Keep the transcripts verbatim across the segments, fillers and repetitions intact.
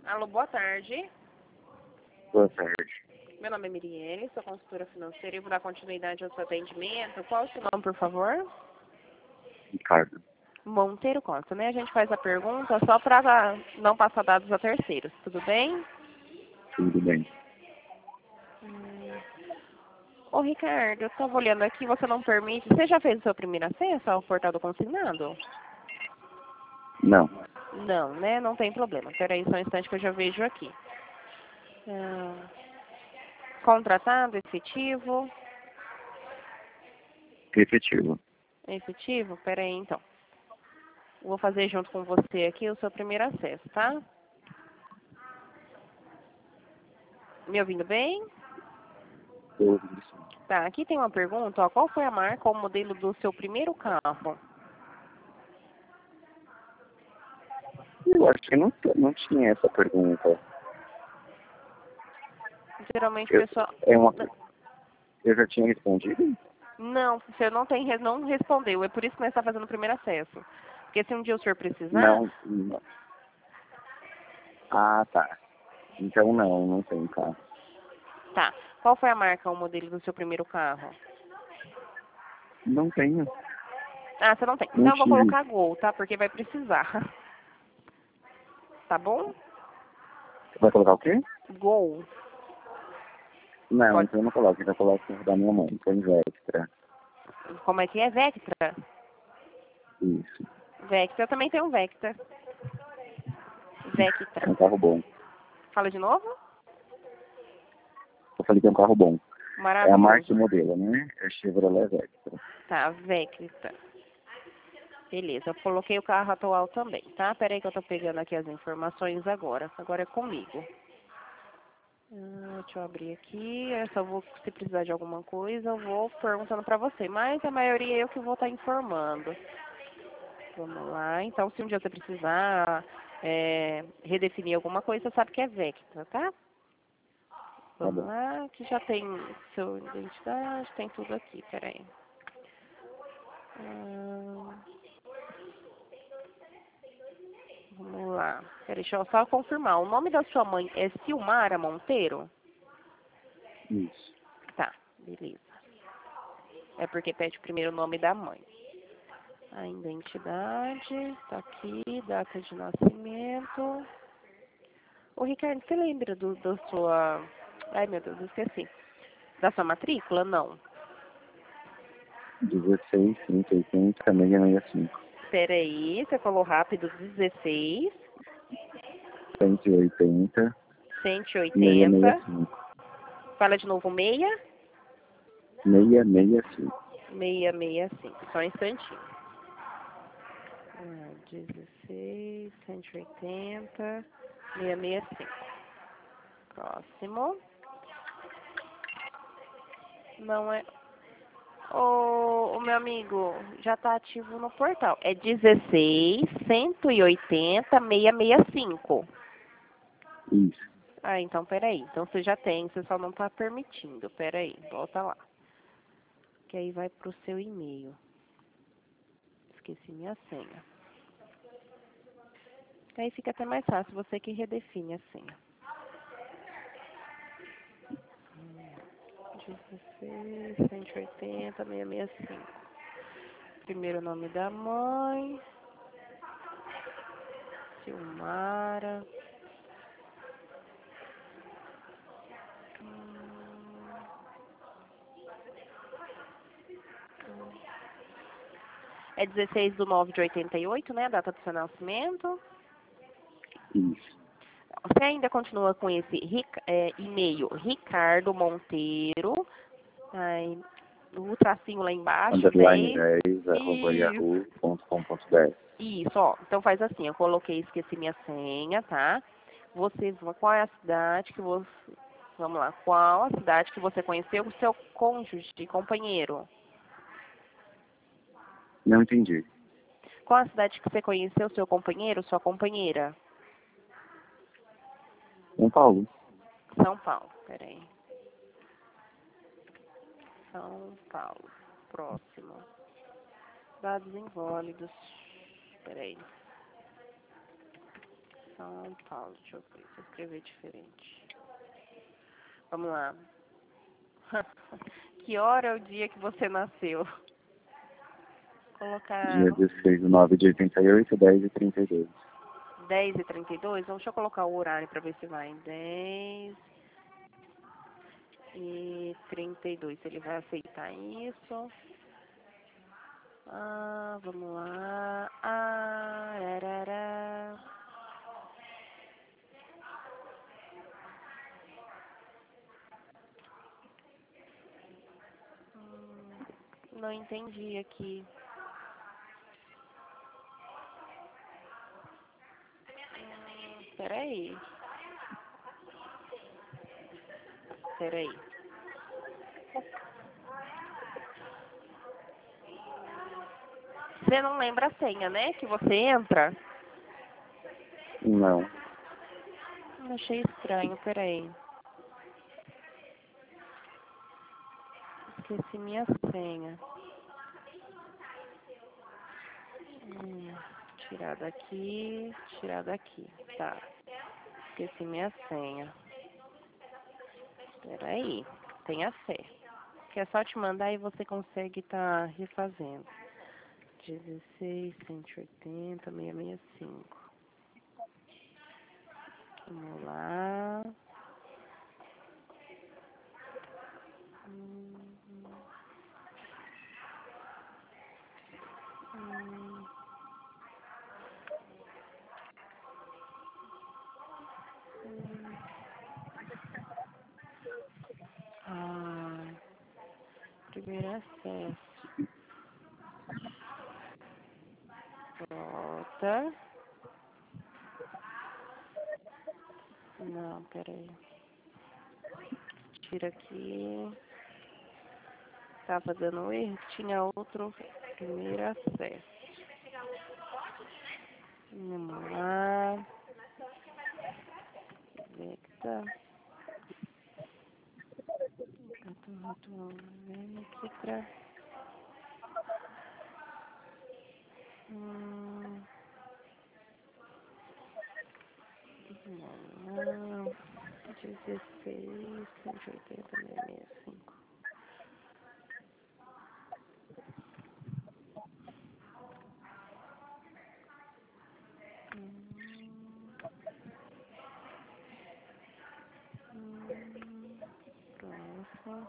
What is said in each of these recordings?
Alô, boa tarde. Boa tarde. Meu nome é Miriene, sou consultora financeira e vou dar continuidade ao seu atendimento. Qual é o seu nome, por favor? Ricardo. Monteiro Costa, né? A gente faz a pergunta só para não passar dados a terceiros, tudo bem? Tudo bem. Hum. Ô, Ricardo, eu estava olhando aqui, você não permite... Você já fez o seu primeiro acesso ao portal do consignado? Não. Não, né? Não tem problema. Espera aí só um instante que eu já vejo aqui. Hum. Contratado, efetivo... Efetivo. Efetivo? Espera aí, então. Vou fazer junto com você aqui o seu primeiro acesso, tá? Me ouvindo bem? Eu ouvi isso. Tá, aqui tem uma pergunta, ó. Qual foi a marca ou modelo do seu primeiro carro? Eu acho que não, não tinha essa pergunta. Geralmente o Eu, pessoal... é uma, eu já tinha respondido? Não, você não, tem, não respondeu. É por isso que nós estamos fazendo o primeiro acesso. Porque se um dia o senhor precisar... Não, não. Ah, tá. Então não, não tem carro. Tá. Qual foi a marca ou modelo do seu primeiro carro? Não tenho. Ah, você não tem. Não Então eu vou tive. colocar Gol, tá? Porque vai precisar. Tá bom? Você vai colocar o quê? Gol. Não, Pode. então eu não coloco. Eu já coloco o da minha mãe. Tem Vectra. Como é que é? Vectra? Isso. Vectra. Eu também tenho um Vectra. É Vectra. um carro bom. Fala de novo? Eu falei que é um carro bom. É a marca e Maravilhoso. o modelo, né? É Chevrolet Vectra. Tá, Vectra. Beleza, eu coloquei o carro atual também, tá? Pera aí que eu tô pegando aqui as informações agora. Agora é comigo. Ah, deixa eu abrir aqui. Eu só vou, se precisar de alguma coisa, eu vou perguntando pra você. Mas a maioria é eu que vou estar informando. Vamos lá. Então, se um dia você precisar é, redefinir alguma coisa, você sabe que é Vectra, tá? Tá Vamos bom. lá, que já tem sua identidade, tem tudo aqui. Pera aí. Ah, vamos lá. Peraí, deixa eu só confirmar. O nome da sua mãe é Silmara Monteiro? Isso. Tá, beleza. É porque pede primeiro o nome da mãe. A identidade, tá aqui, data de nascimento. Ô, Ricardo, você lembra do, da sua... Ai, meu Deus, esqueci. Da sua matrícula? Não. dezesseis, trinta, oitenta, seiscentos e sessenta e cinco. Peraí, você falou rápido, dezesseis, cento e oitenta, cento e seiscentos e sessenta oitenta. e cinco. Fala de novo, meia? seiscentos e sessenta e cinco. Meia, meia, cinco. Só um instantinho. Ah, dezesseis, cento e oitenta, seiscentos e sessenta e cinco. Próximo. Não é... Ô, ô, meu amigo, já tá ativo no portal. É dezesseis, cento e oitenta, seiscentos e sessenta e cinco. Isso. Ah, então peraí. Então você já tem, você só não tá permitindo. Peraí, volta lá. Que aí vai pro seu e-mail. Esqueci minha senha. Aí fica até mais fácil, você que redefine a senha. dezesseis, cento e oitenta, seiscentos e sessenta e cinco. Primeiro nome da mãe. Silmara. É dezesseis de nove de oitenta e oito, né? A data do seu nascimento. Isso. Você ainda continua com esse ric- é, e-mail Ricardo Monteiro. Aí, o tracinho lá embaixo, Underline dez. dez, arroba Isso. yahoo ponto com ponto br. Isso, ó. Então faz assim, eu coloquei, esqueci minha senha, tá? Você, qual é a cidade que você... Vamos lá. Qual a cidade que você conheceu o seu cônjuge, companheiro? Não entendi. Qual a cidade que você conheceu o seu companheiro, sua companheira? São Paulo. São Paulo, peraí. São Paulo. Próximo. Dados invólidos. Peraí. São Paulo. Deixa eu ver se eu escrever diferente. Vamos lá. Que hora é o dia que você nasceu? Colocar Dia dezesseis de nove de oitenta e oito, dez e trinta e dois. dez e trinta e dois? Então, deixa eu colocar o horário para ver se vai. dez e trinta e dois. Se ele vai aceitar isso. Ah, vamos lá. Ah, arará. Hum, não entendi aqui. Hum, peraí. Peraí. Você não lembra a senha, né? Que você entra? Não. Achei estranho, peraí. Esqueci minha senha. Hum, tirar daqui, tirar daqui. Tá. Esqueci minha senha. Peraí. Tenha fé. Que é só te mandar e você consegue estar tá refazendo. dezesseis, cento e oitenta, seiscentos e sessenta e cinco. Vamos lá. Hum, hum. Hum. Ah, primeiro acesso. Volta. Não, peraí. Tira aqui. Tava dando erro, tinha outro primeiro acesso. Vamos lá. Ver que tá. Eu tô, tô vendo aqui pra... Hum... Não, não. dezesseis, cento e oitenta, seiscentos e sessenta e cinco. Hum, hum, próximo.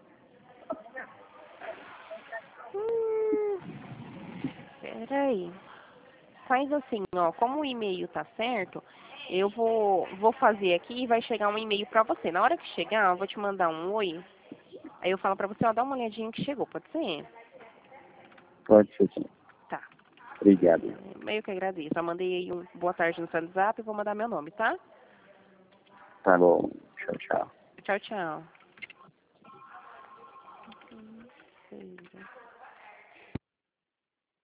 Hum, peraí. Faz assim, ó, como o e-mail tá certo, eu vou, vou fazer aqui e vai chegar um e-mail pra você. Na hora que chegar, eu vou te mandar um oi. Aí eu falo pra você, ó, dá uma olhadinha que chegou, pode ser? Pode ser sim. Tá. Obrigado. Meio que agradeço. Já mandei aí um boa tarde no seu WhatsApp e vou mandar meu nome, tá? Tá bom. Tchau, tchau. Tchau, tchau.